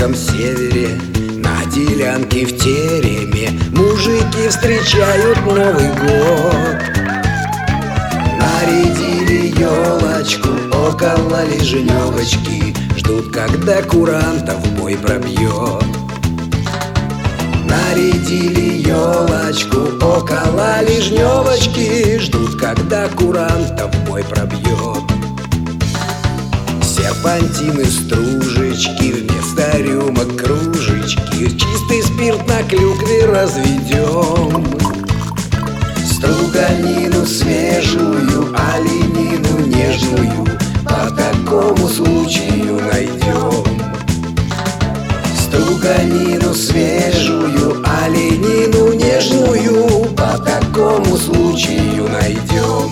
далеком севере, на делянке в тереме мужики встречают Новый год. Нарядили елочку около лежневочки, ждут, когда куранта в бой пробьет. Нарядили елочку около лежневочки, ждут, когда куранта в бой пробьет. Серпантины, стружечки, вместо рюмок кружечки, чистый спирт на клюкве разведем. Струганину свежую, оленину нежную по такому случаю найдем. Струганину свежую, оленину нежную по такому случаю найдем.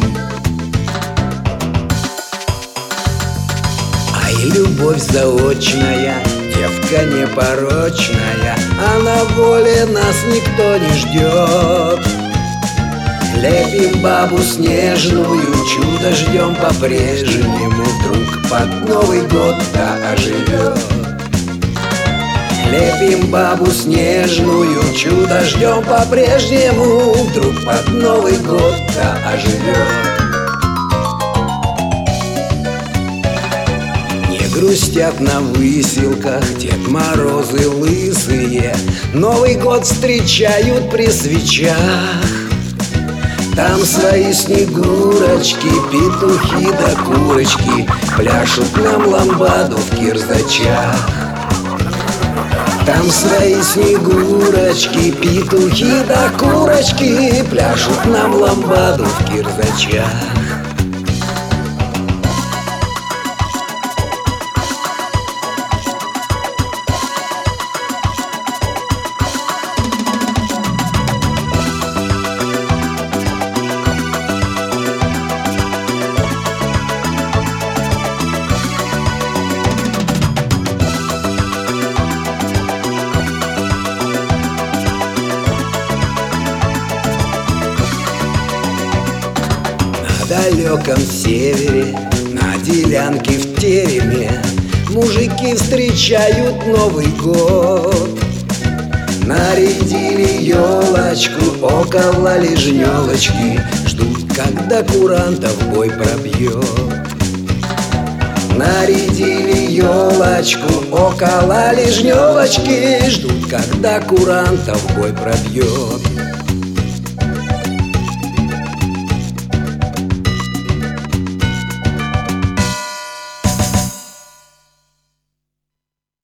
Ай, любовь заочная, девка непорочная, а на воле нас никто не ждет. Лепим бабу снежную, чудо ждем по-прежнему, вдруг под Новый год-то оживет. Лепим бабу снежную, чудо ждем по-прежнему, вдруг под Новый год-то оживет. Не грустят на выселках Дед Морозы лысые, Новый год встречают при свечах. Там свои снегурочки, петухи да курочки пляшут нам ламбаду в кирзачах. Там свои снегурочки, петухи да курочки пляшут нам ламбаду в кирзачах. На далеком севере, на делянке в тереме мужики встречают Новый год. Нарядили елочку около лежневочки, ждут, когда куранта в бой пробьет. Нарядили елочку около лежневочки, ждут, когда куранта в бой пробьет.